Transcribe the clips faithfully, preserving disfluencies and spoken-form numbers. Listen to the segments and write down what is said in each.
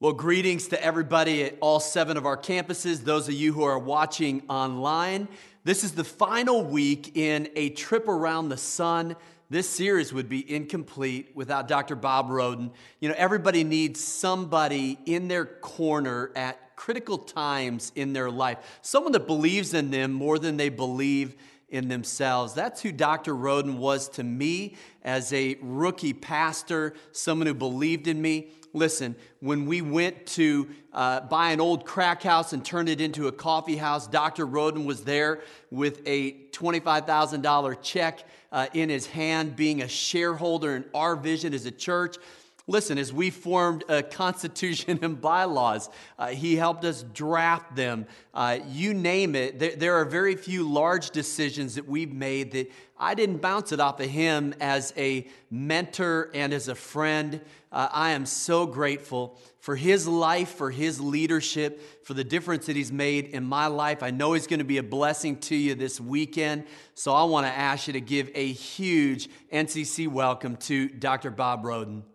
Well, greetings to everybody at all seven of our campuses, those of you who are watching online. This is the final week in a trip around the sun. This series would be incomplete without Doctor Bob Roden. You know, everybody needs somebody in their corner at critical times in their life, someone that believes in them more than they believe in themselves. That's who Doctor Roden was to me as a rookie pastor, someone who believed in me. Listen, when we went to uh, buy an old crack house and turn it into a coffee house, Doctor Roden was there with a twenty-five thousand dollars check uh, in his hand, being a shareholder in our vision as a church. Listen, as we formed a constitution and bylaws, uh, he helped us draft them. Uh, you name it. There, there are very few large decisions that we've made that I didn't bounce it off of him as a mentor and as a friend. Uh, I am so grateful for his life, for his leadership, for the difference that he's made in my life. I know he's going to be a blessing to you this weekend. So I want to ask you to give a huge N C C welcome to Doctor Bob Roden.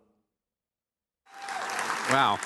Wow.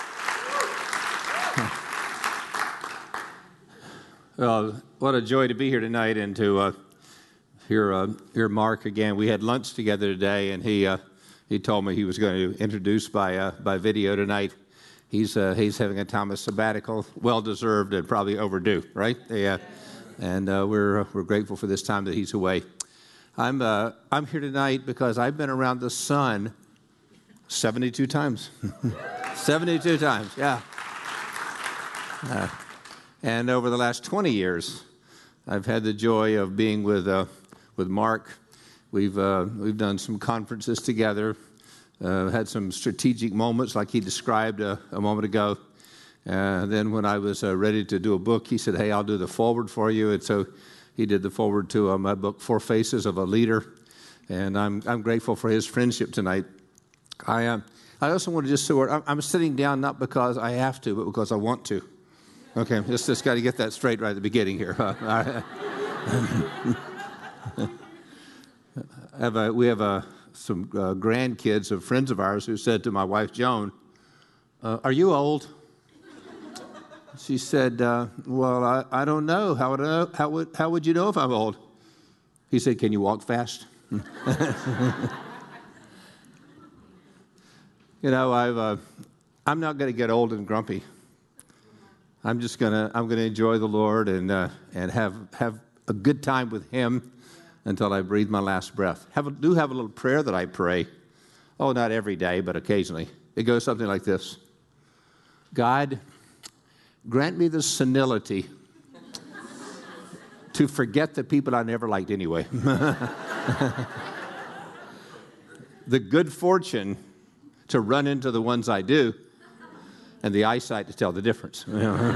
Well, what a joy to be here tonight and to uh, hear uh, hear Mark again. We had lunch together today, and he uh, he told me he was going to introduce by uh, by video tonight. He's uh, he's having a time of sabbatical, well deserved and probably overdue, right? Yeah. And uh, we're we're grateful for this time that he's away. I'm uh, I'm here tonight because I've been around the sun seventy-two times. seventy-two times, yeah. Uh, and over the last twenty years, I've had the joy of being with uh, with Mark. We've uh, we've done some conferences together, uh, had some strategic moments like he described uh, a moment ago. Uh, then when I was uh, ready to do a book, he said, "Hey, I'll do the forward for you." And so he did the forward to uh, my book, Four Faces of a Leader. And I'm I'm grateful for his friendship tonight. I am. Uh, I also want to just say, I'm, I'm sitting down not because I have to, but because I want to. Okay, just, just got to get that straight right at the beginning here. have a, we have a, some uh, grandkids of friends of ours who said to my wife, Joan, uh, are you old? She said, uh, well, I, I don't know. How would, I know? How, would, how would you know if I'm old? He said, can you walk fast? You know, I've, uh, I'm not going to get old and grumpy. I'm just going to I'm going to enjoy the Lord and uh, and have have a good time with Him until I breathe my last breath. Have a, do have a little prayer that I pray. Oh, not every day, but occasionally. It goes something like this: God, grant me the senility to forget the people I never liked anyway. The good fortune to run into the ones I do, and the eyesight to tell the difference.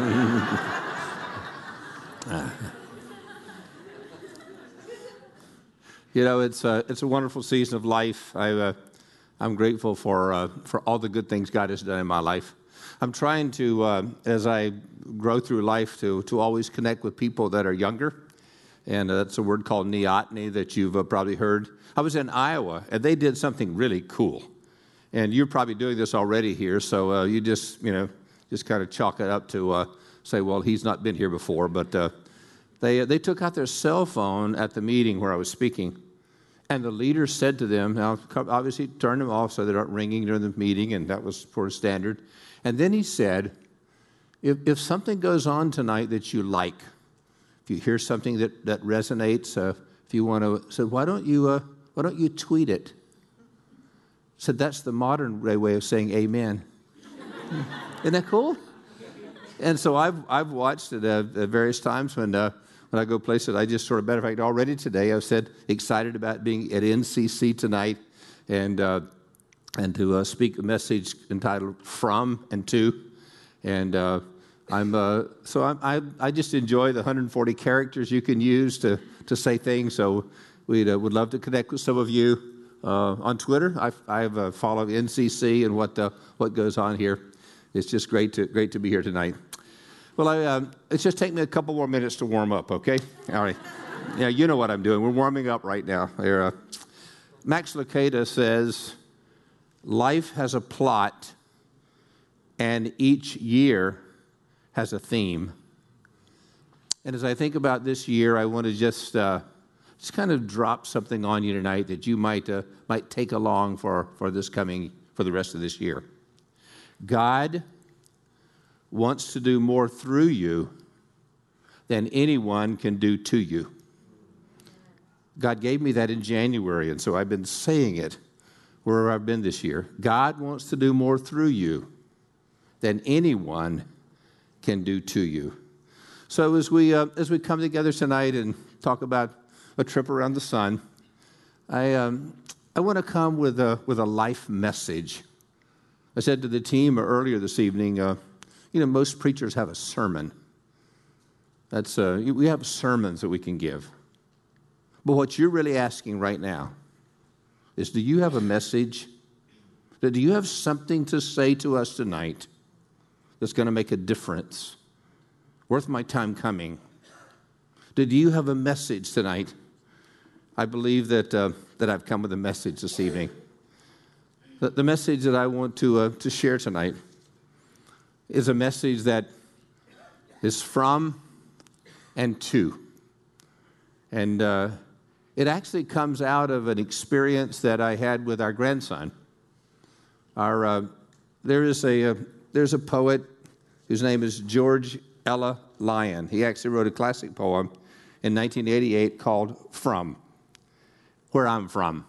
You know, it's a, it's a wonderful season of life. I, uh, I'm grateful for uh, for all the good things God has done in my life. I'm trying to, uh, as I grow through life, to to always connect with people that are younger, and uh, that's a word called neoteny that you've uh, probably heard. I was in Iowa, and they did something really cool. And you're probably doing this already here, so uh, you just, you know, just kind of chalk it up to uh, say, well, he's not been here before. But uh, they they took out their cell phone at the meeting where I was speaking, and the leader said to them, now obviously turn them off so they aren't ringing during the meeting, and that was for standard. And then he said, if, if something goes on tonight that you like, if you hear something that, that resonates, uh, if you want to, so why don't you uh, why don't you tweet it? So that's the modern way of saying amen. Isn't that cool? And so I've I've watched it uh, at various times when uh, when I go places. I just sort of, matter of fact, already today I've said excited about being at N C C tonight, and uh, and to uh, speak a message entitled "From and To," and uh, I'm uh, so I'm, I I just enjoy the one hundred forty characters you can use to to say things. So we uh, would love to connect with some of you. Uh, on Twitter, I, I have uh, followed N C C and what uh, what goes on here. It's just great to great to be here tonight. Well, I, um, it's just take me a couple more minutes to warm up, okay? All right. Yeah, you know what I'm doing. We're warming up right now. Here, uh, Max Lucado says, life has a plot, and each year has a theme. And as I think about this year, I want to just uh, just kind of drop something on you tonight that you might uh, might take along for, for this coming, for the rest of this year. God wants to do more through you than anyone can do to you. God gave me that in January, and so I've been saying it wherever I've been this year. God wants to do more through you than anyone can do to you. So as we uh, as we come together tonight and talk about a trip around the sun, I um, I want to come with a with a life message. I said to the team earlier this evening, uh, you know, most preachers have a sermon. That's uh, we have sermons that we can give. But what you're really asking right now is, do you have a message? Do you have something to say to us tonight that's going to make a difference? Worth my time coming. Did you have a message tonight? I believe that uh, that I've come with a message this evening. The, the message that I want to uh, to share tonight is a message that is from and to. And uh, it actually comes out of an experience that I had with our grandson. Our uh, there is a uh, there's a poet whose name is George Ella Lyon. He actually wrote a classic poem in nineteen eighty-eight called "From," Where I'm From,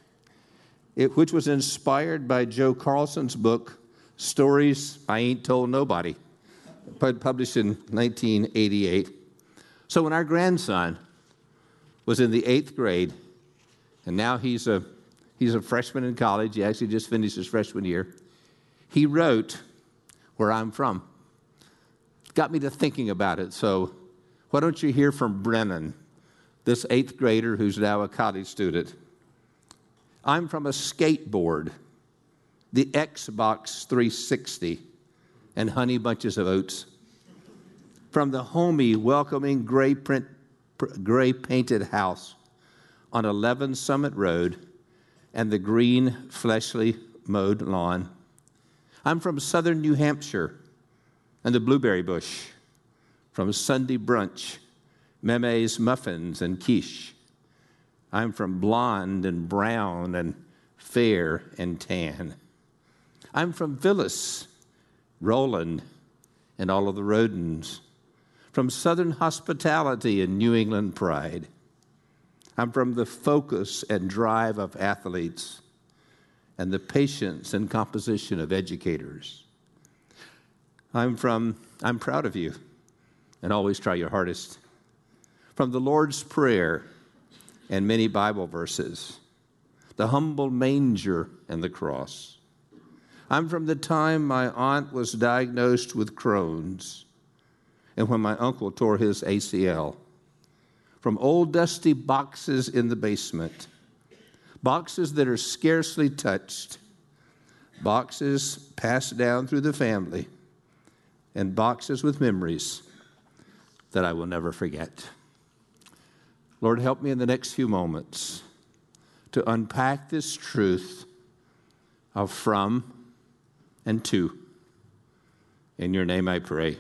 it, which was inspired by Joe Carlson's book, Stories I Ain't Told Nobody, published in nineteen eighty-eight. So when our grandson was in the eighth grade, and now he's a, he's a freshman in college, he actually just finished his freshman year, he wrote "Where I'm From." Got me to thinking about it. So why don't you hear from Brennan, this eighth grader who's now a college student. I'm from a skateboard, the Xbox three sixty, and honey bunches of oats. From the homey, welcoming, gray print, gray painted house on eleven Summit Road and the green, fleshly mowed lawn. I'm from southern New Hampshire and the blueberry bush, from Sunday brunch, Meme's muffins and quiche. I'm from blonde and brown and fair and tan. I'm from Phyllis, Roland, and all of the Rodens, from southern hospitality and New England pride. I'm from the focus and drive of athletes and the patience and composition of educators. I'm from, I'm proud of you, and always try your hardest. From the Lord's Prayer and many Bible verses, the humble manger and the cross. I'm from the time my aunt was diagnosed with Crohn's and when my uncle tore his A C L. From old dusty boxes in the basement, boxes that are scarcely touched, boxes passed down through the family, and boxes with memories that I will never forget. Lord, help me in the next few moments to unpack this truth of from and to. In your name I pray.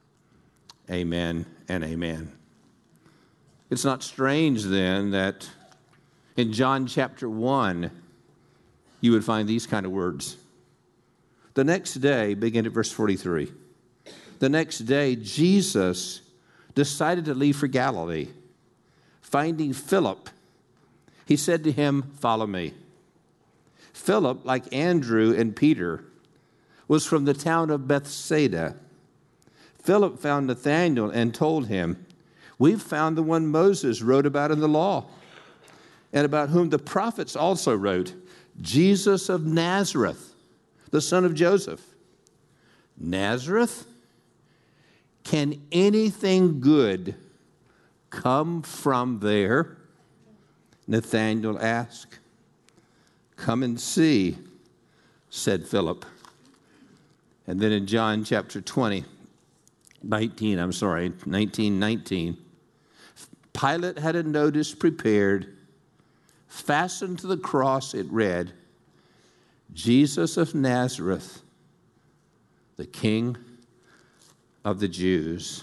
Amen and amen. It's not strange then that in John chapter one, you would find these kind of words. The next day, begin at verse forty-three. The next day, Jesus decided to leave for Galilee. Finding Philip, he said to him, "Follow me." Philip, like Andrew and Peter, was from the town of Bethsaida. Philip found Nathanael and told him, "We've found the one Moses wrote about in the law, and about whom the prophets also wrote, Jesus of Nazareth, the son of Joseph." Nazareth? Can anything good come from there? Nathanael asked. "Come and see," said Philip. And then in John chapter twenty, nineteen, I'm sorry, nineteen nineteen, Pilate had a notice prepared. Fastened to the cross, it read, "Jesus of Nazareth, the King of the Jews.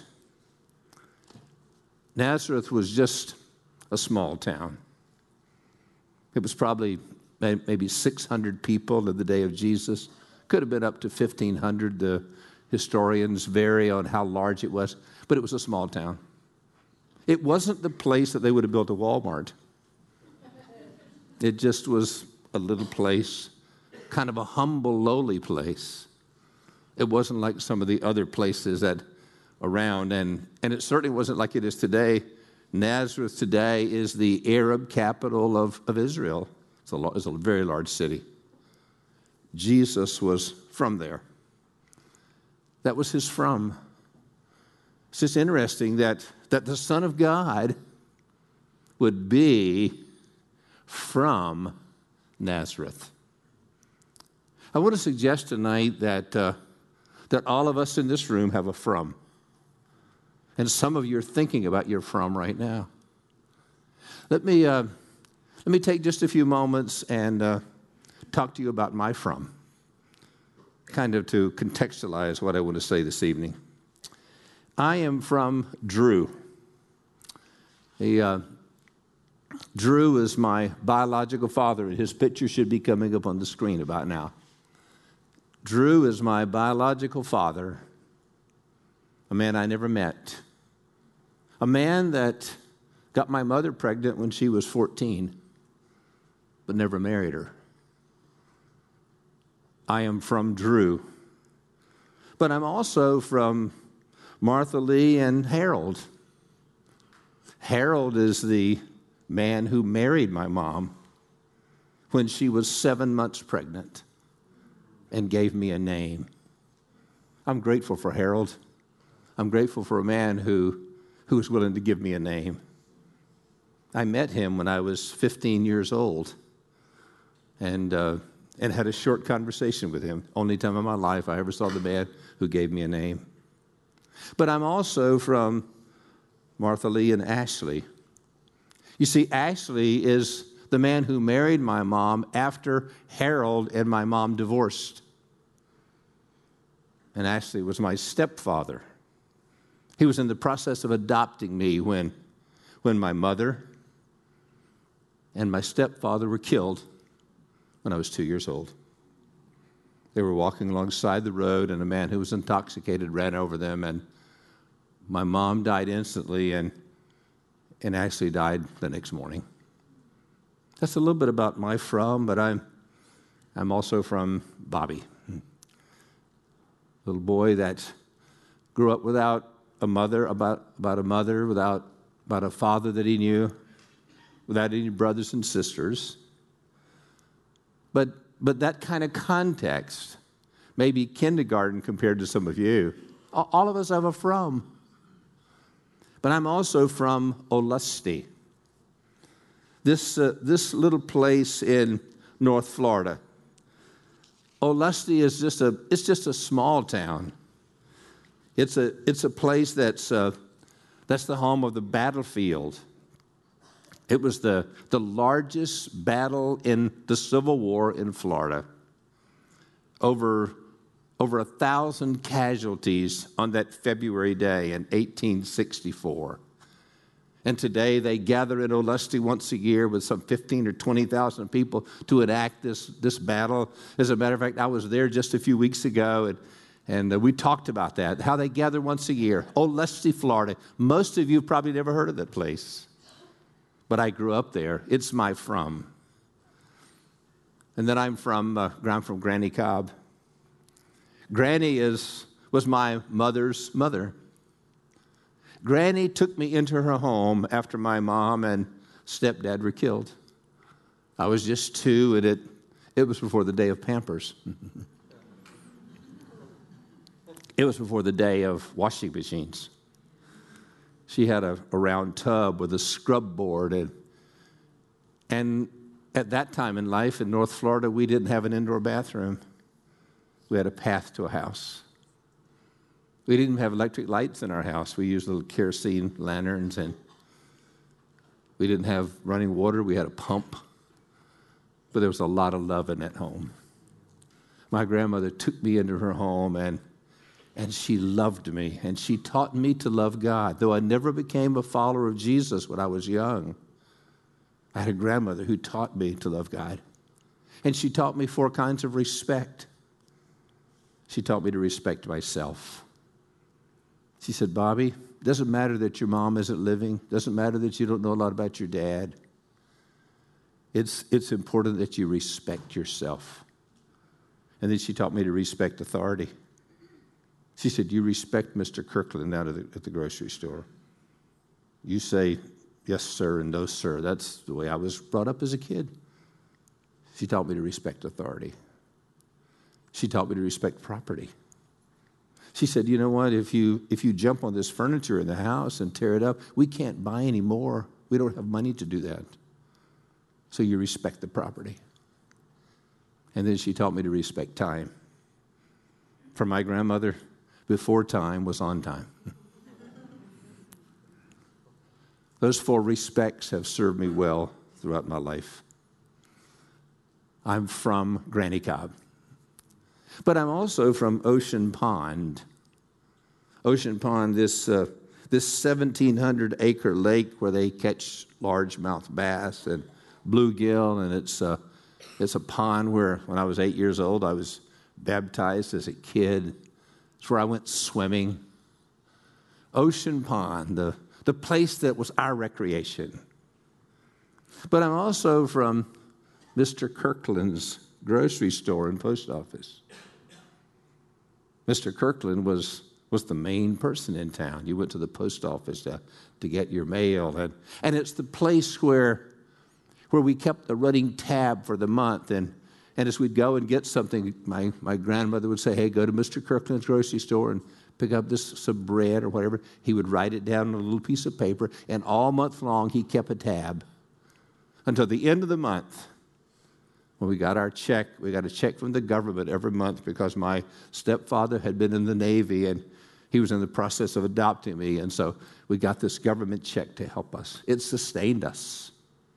Nazareth was just a small town. It was probably maybe six hundred people in the day of Jesus. Could have been up to fifteen hundred. The historians vary on how large it was, but it was a small town. It wasn't the place that they would have built a Walmart. It just was a little place, kind of a humble, lowly place. It wasn't like some of the other places that around, and, and it certainly wasn't like it is today. Nazareth today is the Arab capital of, of Israel. It's a, it's a very large city. Jesus was from there. That was his from. It's just interesting that, that the Son of God would be from Nazareth. I want to suggest tonight that, uh, that all of us in this room have a from. And some of you are thinking about your from right now. Let me, uh, let me take just a few moments and uh, talk to you about my from, kind of to contextualize what I want to say this evening. I am from Drew. The, uh, Drew is my biological father, and his picture should be coming up on the screen about now. Drew is my biological father, a man I never met, a man that got my mother pregnant when she was fourteen, but never married her. I am from Drew, but I'm also from Martha Lee and Harold. Harold is the man who married my mom when she was seven months pregnant and gave me a name. I'm grateful for Harold. I'm grateful for a man who, who was willing to give me a name. I met him when I was fifteen years old and, uh, and had a short conversation with him. Only time in my life I ever saw the man who gave me a name. But I'm also from Martha Lee and Ashley. You see, Ashley is the man who married my mom after Harold and my mom divorced. And Ashley was my stepfather. He was in the process of adopting me when, when my mother and my stepfather were killed when I was two years old. They were walking alongside the road, and a man who was intoxicated ran over them, and my mom died instantly, and, and Ashley died the next morning. That's a little bit about my from, but I'm, I'm also from Bobby. Little boy that grew up without a mother, about, about a mother, without about a father that he knew, without any brothers and sisters. But, but that kind of context, maybe kindergarten compared to some of you, all of us have a from. But I'm also from Olustee, this, uh, this little place in North Florida. Olustee is just a, it's just a small town. It's a, it's a place that's, uh, that's the home of the battlefield. It was the, the largest battle in the Civil War in Florida. Over, over a thousand casualties on that February day in eighteen sixty-four. And today they gather in Olustee once a year with some fifteen or twenty thousand people to enact this, this battle. As a matter of fact, I was there just a few weeks ago, and, and uh, we talked about that, how they gather once a year. Olustee, Florida. Most of you have probably never heard of that place. But I grew up there. It's my from. And then I'm from, uh, I'm from Granny Cobb. Granny is, was my mother's mother. Granny took me into her home after my mom and stepdad were killed. I was just two, and it, it was before the day of Pampers. It was before the day of washing machines. She had a, a round tub with a scrub board, and, and at that time in life in North Florida, we didn't have an indoor bathroom. We had a path to a house. We didn't have electric lights in our house. We used little kerosene lanterns, and we didn't have running water. We had a pump, but there was a lot of love in that home. My grandmother took me into her home, and, And she loved me, and she taught me to love God. Though I never became a follower of Jesus when I was young, I had a grandmother who taught me to love God. And she taught me four kinds of respect. She taught me to respect myself. She said, Bobby, it doesn't matter that your mom isn't living. It doesn't matter that you don't know a lot about your dad. It's, it's important that you respect yourself. And then she taught me to respect authority. She said, you respect Mister Kirkland out at the, at the grocery store. You say, yes, sir, and no, sir. That's the way I was brought up as a kid. She taught me to respect authority. She taught me to respect property. She said, you know what, if you, if you jump on this furniture in the house and tear it up, we can't buy any more. We don't have money to do that. So you respect the property. And then she taught me to respect time. For my grandmother, before time was on time. Those four respects have served me well throughout my life. I'm from Granny Cobb. But I'm also from Ocean Pond. Ocean Pond, this, uh, this seventeen hundred acre lake where they catch largemouth bass and bluegill, and it's, uh, it's a pond where, when I was eight years old, I was baptized as a kid. It's where I went swimming. Ocean Pond, the, the place that was our recreation. But I'm also from Mister Kirkland's grocery store and post office. Mister Kirkland was, was the main person in town. You went to the post office to, to get your mail. And, and it's the place where, where we kept a running tab for the month. And And as we'd go and get something, my, my grandmother would say, hey, go to Mister Kirkland's grocery store and pick up this some bread or whatever. He would write it down on a little piece of paper, and all month long he kept a tab until the end of the month. When we got our check, we got a check from the government every month because my stepfather had been in the Navy and he was in the process of adopting me. And so we got this government check to help us. It sustained us.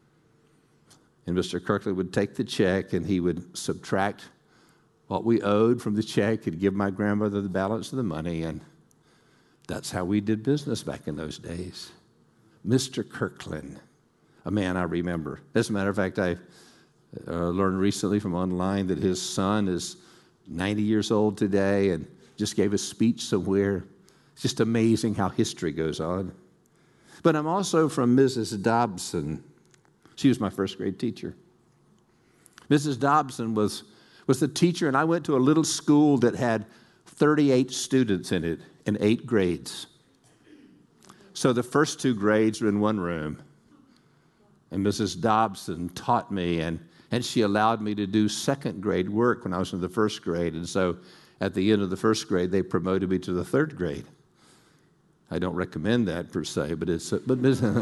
And Mister Kirkland would take the check and he would subtract what we owed from the check and give my grandmother the balance of the money. And that's how we did business back in those days. Mister Kirkland, a man I remember. As a matter of fact, I uh, learned recently from online that his son is ninety years old today and just gave a speech somewhere. It's just amazing how history goes on. But I'm also from Missus Dobson. She was my first grade teacher. Missus Dobson was, was the teacher, and I went to a little school that had thirty-eight students in it in eight grades. So the first two grades were in one room. And Missus Dobson taught me, and, and she allowed me to do second grade work when I was in the first grade. And so at the end of the first grade, they promoted me to the third grade. I don't recommend that per se, but it's... But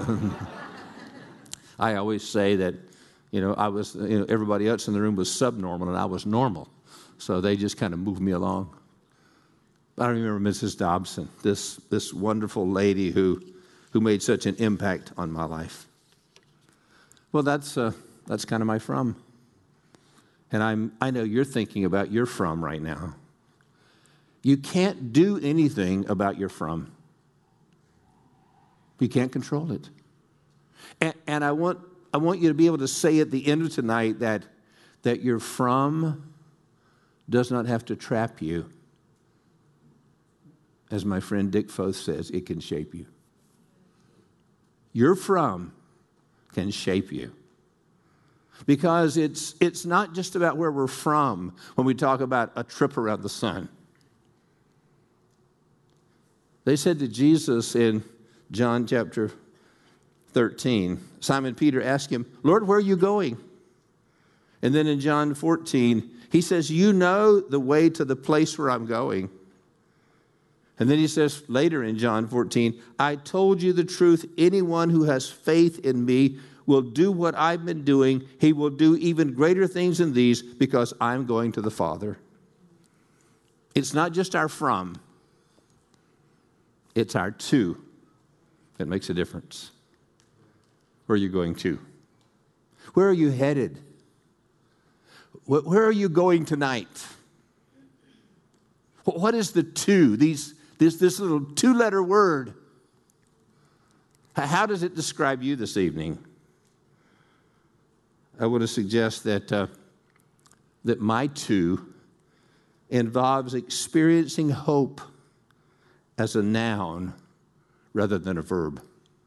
I always say that, you know, I was, you know, everybody else in the room was subnormal and I was normal. So they just kind of moved me along. I remember Missus Dobson, this, this wonderful lady who, who made such an impact on my life. Well, that's, uh, that's kind of my from. And I'm, I know you're thinking about your from right now. You can't do anything about your from. You can't control it. And, and I want I want you to be able to say at the end of tonight that, that your from does not have to trap you. As my friend Dick Foth says, it can shape you. Your from can shape you. Because it's it's not just about where we're from when we talk about a trip around the sun. They said to Jesus in John chapter thirteen, Simon Peter asked him, Lord, where are you going? And then in John fourteen, he says, you know the way to the place where I'm going. And then he says later in John fourteen, I told you the truth. Anyone who has faith in me will do what I've been doing. He will do even greater things than these because I'm going to the Father. It's not just our from. It's our to that makes a difference. Where are you going to? Where are you headed? Where are you going tonight? What is the two? These, this, this little two-letter word. How does it describe you this evening? I want to suggest that, uh, that my two involves experiencing hope as a noun rather than a verb.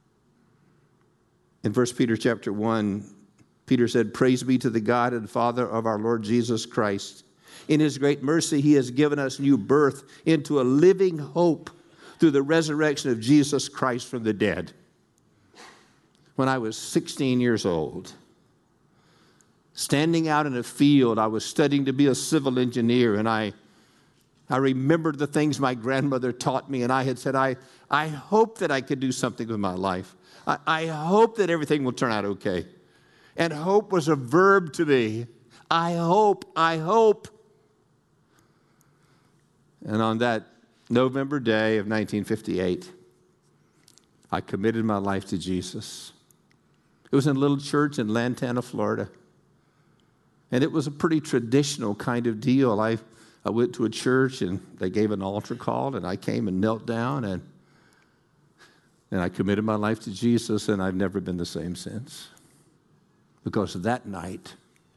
In First Peter chapter one, Peter said, "Praise be to the God and Father of our Lord Jesus Christ. In his great mercy, he has given us new birth into a living hope through the resurrection of Jesus Christ from the dead." When I was sixteen years old, standing out in a field, I was studying to be a civil engineer, and I, I remembered the things my grandmother taught me, and I had said, I, I hope that I could do something with my life. I, I hope that everything will turn out okay. And hope was a verb to me. I hope, I hope. And on that November day of nineteen fifty-eight, I committed my life to Jesus. It was in a little church in Lantana, Florida. And it was a pretty traditional kind of deal. I, I went to a church and they gave an altar call, and I came and knelt down and, and I committed my life to Jesus, and I've never been the same since. Because that night,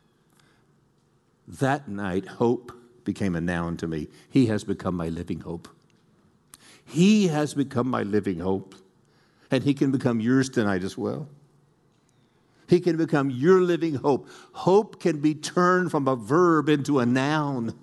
that night, hope became a noun to me. He has become my living hope. He has become my living hope. And he can become yours tonight as well. He can become your living hope. Hope can be turned from a verb into a noun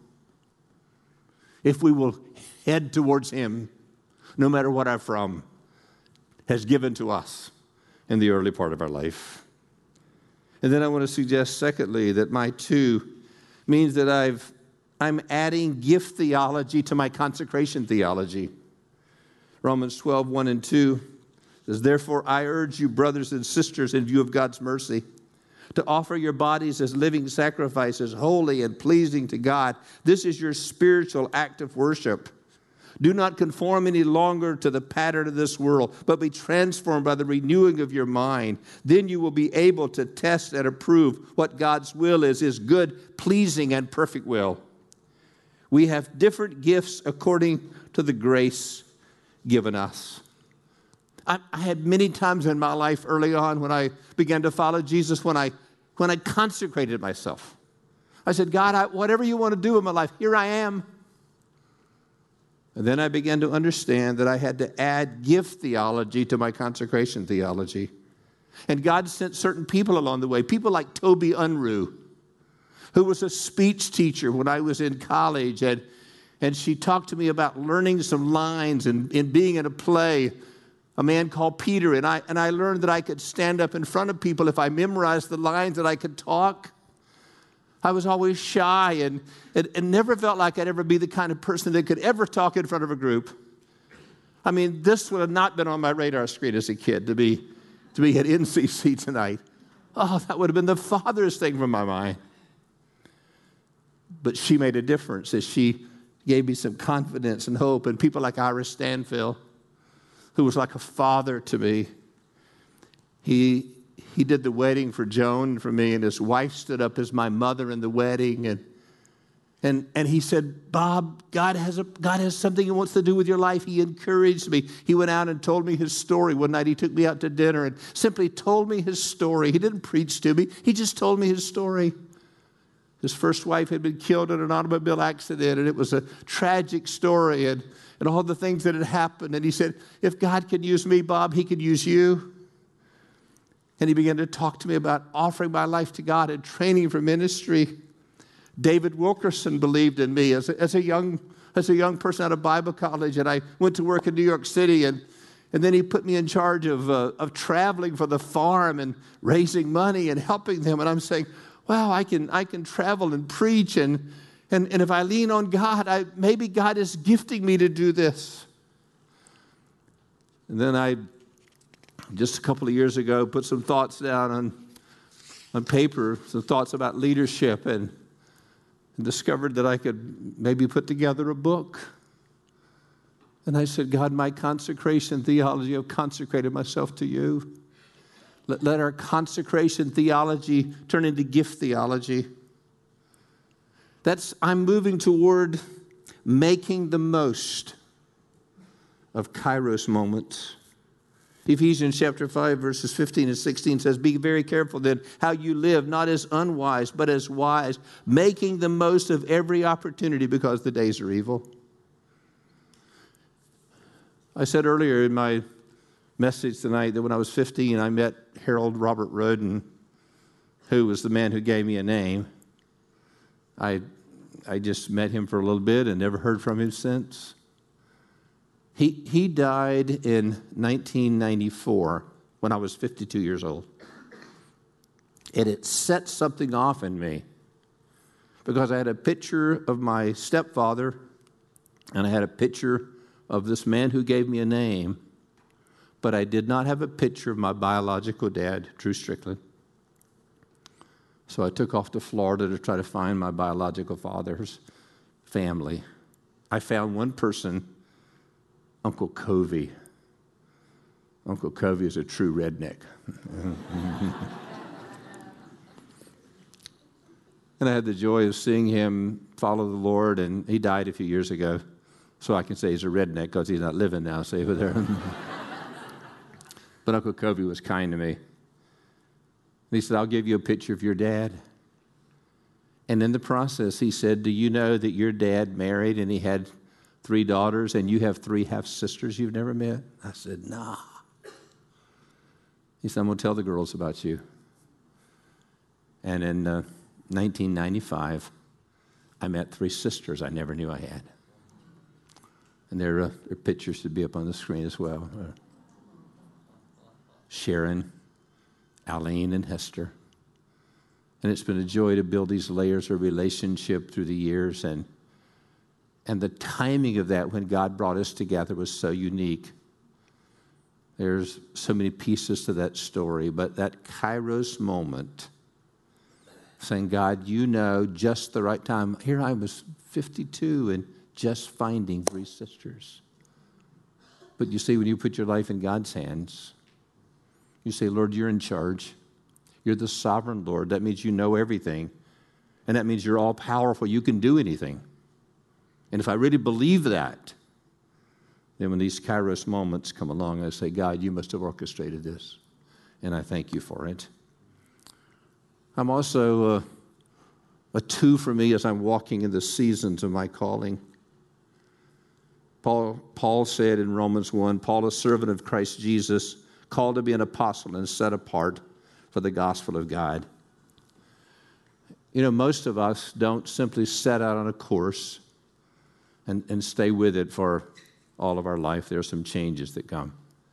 if we will head towards him, no matter what our from has given to us in the early part of our life. And then I want to suggest, secondly, that my two means that I've, I'm adding gift theology to my consecration theology. Romans twelve, one and two says, "Therefore I urge you, brothers and sisters, in view of God's mercy, to offer your bodies as living sacrifices, holy and pleasing to God. This is your spiritual act of worship. Do not conform any longer to the pattern of this world, but be transformed by the renewing of your mind. Then you will be able to test and approve what God's will is, his good, pleasing, and perfect will." We have different gifts according to the grace given us. I, I had many times in my life early on when I began to follow Jesus, when I, when I consecrated myself. I said, "God, I, whatever you want to do in my life, here I am." And then I began to understand that I had to add gift theology to my consecration theology. And God sent certain people along the way, people like Toby Unruh, who was a speech teacher when I was in college. And, and she talked to me about learning some lines and, and being in a play, a man called Peter. And I, and I learned that I could stand up in front of people if I memorized the lines, that I could talk. I was always shy and, and, and never felt like I'd ever be the kind of person that could ever talk in front of a group. I mean, this would have not been on my radar screen as a kid, to be, to be at N C C tonight. Oh, that would have been the farthest thing from my mind. But she made a difference as she gave me some confidence and hope. And people like Ira Stanfield, who was like a father to me, he... He did the wedding for Joan, for me, and his wife stood up as my mother in the wedding. And, and, and he said, "Bob, God has, a, God has something he wants to do with your life." He encouraged me. He went out and told me his story. One night he took me out to dinner and simply told me his story. He didn't preach to me. He just told me his story. His first wife had been killed in an automobile accident, and it was a tragic story, and, and all the things that had happened. And he said, "If God can use me, Bob, he can use you." And he began to talk to me about offering my life to God and training for ministry. David Wilkerson believed in me as a, as a young as a young person out of Bible college, and I went to work in New York City, and, and then he put me in charge of, uh, of traveling for the farm and raising money and helping them. And I'm saying, wow, I can I can travel and preach, and, and, and if I lean on God, I, maybe God is gifting me to do this. And then I just a couple of years ago, put some thoughts down on, on paper, some thoughts about leadership, and, and discovered that I could maybe put together a book. And I said, "God, my consecration theology, I've consecrated myself to you. Let, let our consecration theology turn into gift theology." That's, I'm moving toward making the most of Kairos moments. Ephesians chapter five, verses fifteen and sixteen says, be very careful then how you live, not as unwise, but as wise, making the most of every opportunity because the days are evil. I said earlier in my message tonight that when I was fifteen, I met Harold Robert Roden, who was the man who gave me a name. I, I just met him for a little bit and never heard from him since. He, he died in nineteen ninety-four when I was fifty-two years old. And it set something off in me because I had a picture of my stepfather and I had a picture of this man who gave me a name, but I did not have a picture of my biological dad, Drew Strickland. So I took off to Florida to try to find my biological father's family. I found one person, Uncle Covey. Uncle Covey is a true redneck. And I had the joy of seeing him follow the Lord, and he died a few years ago. So I can say he's a redneck because he's not living now, say over there. But Uncle Covey was kind to me. And he said, I'll give you a picture of your dad. And in the process, he said, do you know that your dad married and he had three daughters and you have three half-sisters you've never met? I said, nah. He said, I'm going to tell the girls about you. And in uh, nineteen ninety-five, I met three sisters I never knew I had. And their, uh, their pictures should be up on the screen as well. Uh, Sharon, Aline, and Hester. And it's been a joy to build these layers of relationship through the years. And, and the timing of that when God brought us together was so unique. There's so many pieces to that story. But that Kairos moment, saying, God, you know just the right time. Here I was fifty-two and just finding three sisters. But you see, when you put your life in God's hands, you say, Lord, you're in charge. You're the sovereign Lord. That means you know everything. And that means you're all powerful. You can do anything. And if I really believe that, then when these Kairos moments come along, I say, God, you must have orchestrated this. And I thank you for it. I'm also uh, a two for me as I'm walking in the seasons of my calling. Paul, Paul said in Romans one, Paul, a servant of Christ Jesus, called to be an apostle and set apart for the gospel of God. You know, most of us don't simply set out on a course and, and stay with it for all of our life. There are some changes that come.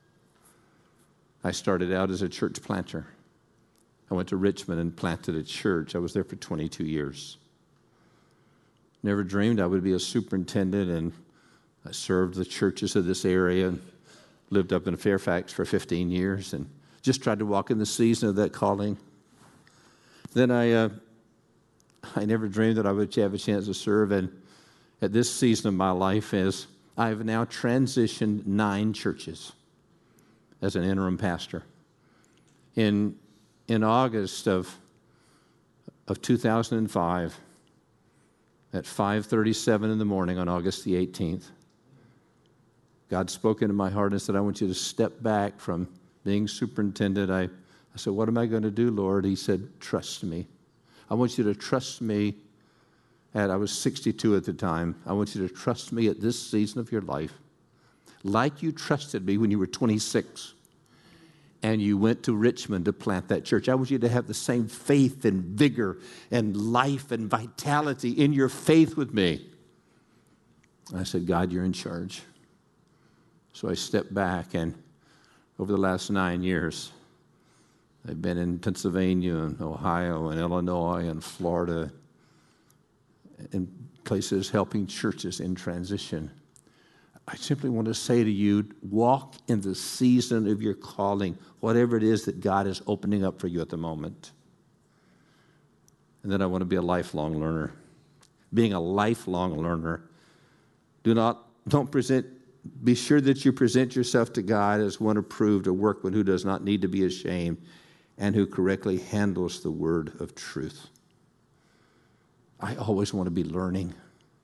I started out as a church planter. I went to Richmond and planted a church. I was there for twenty-two years. Never dreamed I would be a superintendent, and I served the churches of this area and lived up in Fairfax for fifteen years and just tried to walk in the season of that calling. Then I uh, I never dreamed that I would have a chance to serve. And at this season of my life, as I have now transitioned nine churches as an interim pastor. In in August of of two thousand five, at five thirty-seven in the morning on August the eighteenth, God spoke into my heart and said, I want you to step back from being superintendent. I, I said, what am I going to do, Lord? He said, trust me. I want you to trust me. At, I was sixty-two at the time. I want you to trust me at this season of your life like you trusted me when you were twenty-six and you went to Richmond to plant that church. I want you to have the same faith and vigor and life and vitality in your faith with me. I said, God, you're in charge. So I stepped back, and over the last nine years, I've been in Pennsylvania and Ohio and Illinois and Florida, in places helping churches in transition. I simply want to say to you, walk in the season of your calling, whatever it is that God is opening up for you at the moment. And then I want to be a lifelong learner. Being a lifelong learner, do not, don't present, be sure that you present yourself to God as one approved, a workman who does not need to be ashamed and who correctly handles the word of truth. I always want to be learning.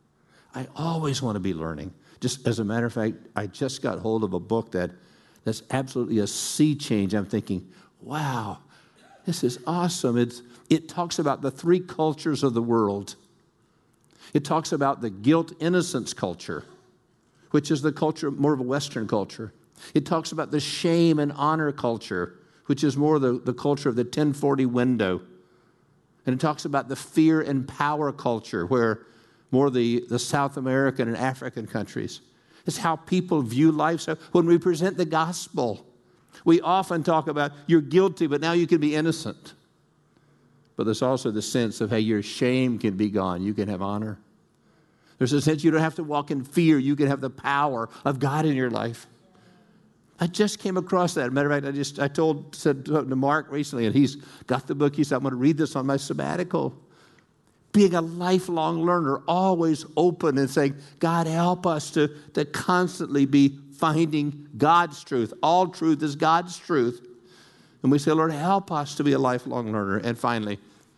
I always want to be learning. Just as a matter of fact, I just got hold of a book that that's absolutely a sea change. I'm thinking, wow, this is awesome. It's, it talks about the three cultures of the world. It talks about the guilt-innocence culture, which is the culture, more of a Western culture. It talks about the shame and honor culture, which is more the, the culture of the ten forty window. And it talks about the fear and power culture, where more the, the South American and African countries. It's how people view life. So when we present the gospel, we often talk about you're guilty, but now you can be innocent. But there's also the sense of, hey, your shame can be gone. You can have honor. There's a sense you don't have to walk in fear. You can have the power of God in your life. I just came across that. As a matter of fact, I just I told said to Mark recently, and he's got the book. He said, I'm going to read this on my sabbatical. Being a lifelong learner, always open and saying, God, help us to, to constantly be finding God's truth. All truth is God's truth. And we say, Lord, help us to be a lifelong learner. And finally,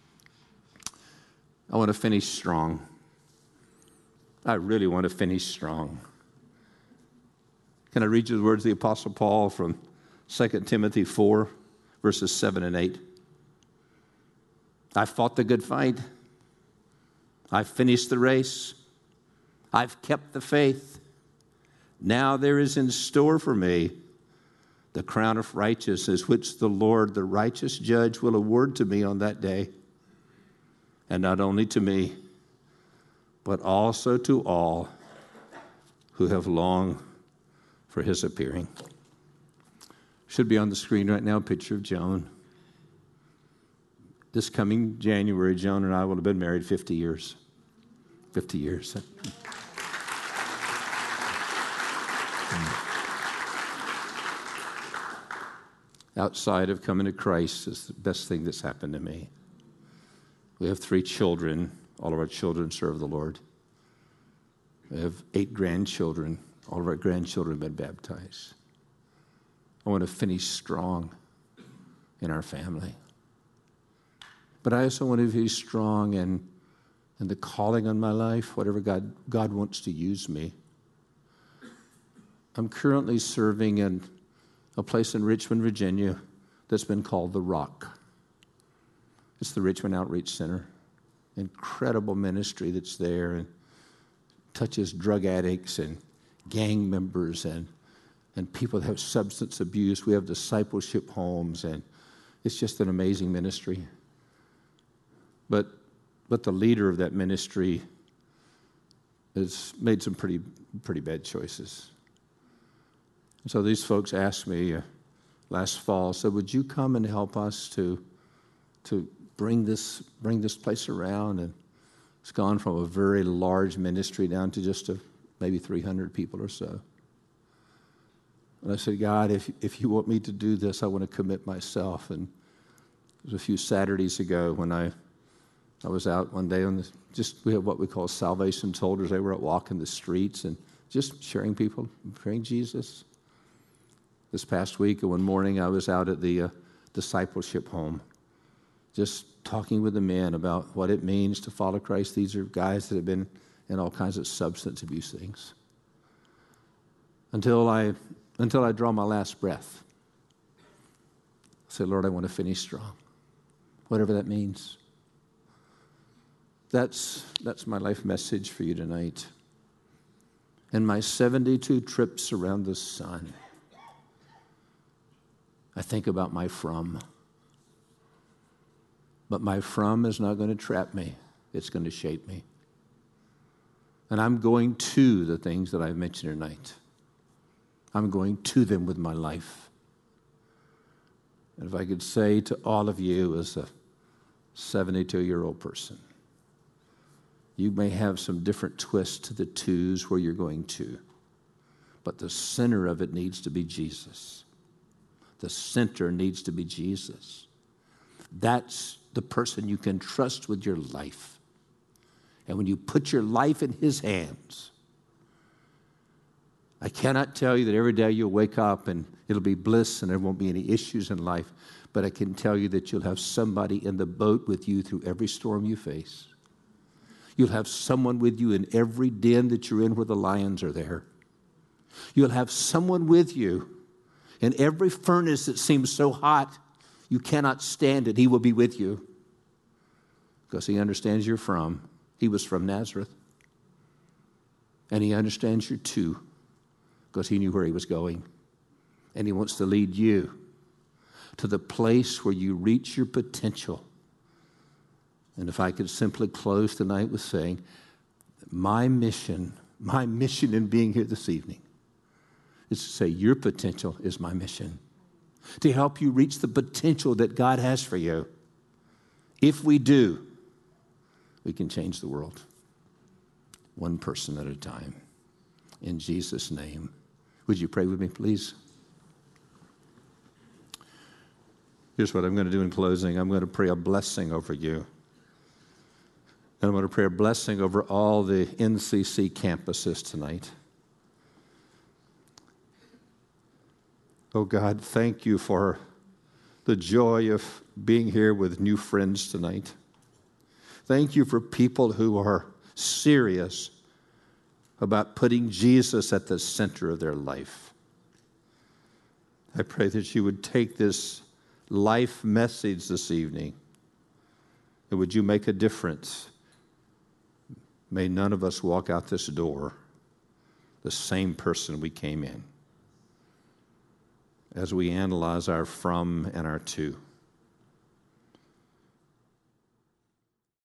I want to finish strong. I really want to finish strong. Can I read you the words of the Apostle Paul from Second Timothy four, verses seven and eight? I fought the good fight. I've finished the race. I've kept the faith. Now there is in store for me the crown of righteousness, which the Lord, the righteous judge, will award to me on that day. And not only to me, but also to all who have longed for his appearing. Should be on the screen right now, a picture of Joan. This coming January, Joan and I will have been married fifty years. fifty years. Outside of coming to Christ is the best thing that's happened to me. We have three children. All of our children serve the Lord. We have eight grandchildren. All of our grandchildren have been baptized. I want to finish strong in our family. But I also want to be strong in, in the calling on my life, whatever God, God wants to use me. I'm currently serving in a place in Richmond, Virginia, that's been called The Rock. It's the Richmond Outreach Center. Incredible ministry that's there and touches drug addicts and gang members and, and people that have substance abuse. We have discipleship homes, and it's just an amazing ministry. But but the leader of that ministry has made some pretty pretty bad choices. And so these folks asked me uh, last fall, said, would you come and help us to to bring this bring this place around? And it's gone from a very large ministry down to just a, maybe three hundred people or so. And I said, God, if if you want me to do this, I want to commit myself. And it was a few Saturdays ago when I I was out one day on this, just we have what we call salvation soldiers. They were out walking the streets and just sharing people, sharing Jesus. This past week, one morning, I was out at the uh, discipleship home, just talking with the men about what it means to follow Christ. These are guys that have been in all kinds of substance abuse things. Until I, until I draw my last breath. I say, Lord, I want to finish strong, whatever that means. That's, that's my life message for you tonight. In my seventy-two trips around the sun, I think about my from. But my from is not going to trap me. It's going to shape me. And I'm going to the things that I've mentioned tonight. I'm going to them with my life. And if I could say to all of you as a seventy-two-year-old person, you may have some different twists to the twos where you're going to, but the center of it needs to be Jesus. The center needs to be Jesus. That's the person you can trust with your life. And when you put your life in his hands, I cannot tell you that every day you'll wake up and it'll be bliss and there won't be any issues in life, but I can tell you that you'll have somebody in the boat with you through every storm you face. You'll have someone with you in every den that you're in where the lions are there. You'll have someone with you in every furnace that seems so hot you cannot stand it. He will be with you because he understands you're from. He was from Nazareth. And he understands you too because he knew where he was going. And he wants to lead you to the place where you reach your potential. And if I could simply close tonight with saying, my mission, my mission in being here this evening is to say your potential is my mission. To help you reach the potential that God has for you. If we do, we can change the world. One person at a time. In Jesus' name. Would you pray with me, please? Here's what I'm going to do in closing. I'm going to pray a blessing over you. And I'm going to pray a blessing over all the N C C campuses tonight. Oh God, thank you for the joy of being here with new friends tonight. Thank you for people who are serious about putting Jesus at the center of their life. I pray that you would take this life message this evening, and would you make a difference? May none of us walk out this door the same person we came in as we analyze our from and our to.